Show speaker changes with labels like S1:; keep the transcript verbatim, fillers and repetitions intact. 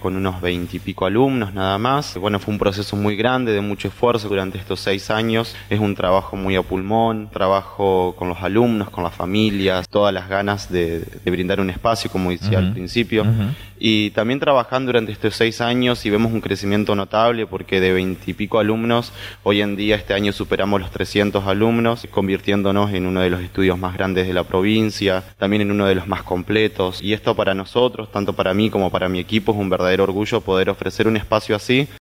S1: con unos veintipico alumnos nada más. Bueno, fue un proceso muy grande, de mucho esfuerzo durante estos seis años. Es un trabajo muy a pulmón, trabajo con los alumnos, con las familias, todas las ganas de, de brindar un espacio, como decía
S2: Uh-huh.
S1: al principio.
S2: Uh-huh.
S1: Y también trabajando durante estos seis años y vemos un crecimiento notable porque de veintipico alumnos, hoy en día este año superamos los trescientos alumnos, convirtiéndonos en uno de los estudios más grandes de la provincia, también en uno de los más completos. Y esto para nosotros, tanto para mí como para mi equipo, es un verdadero orgullo poder ofrecer un espacio así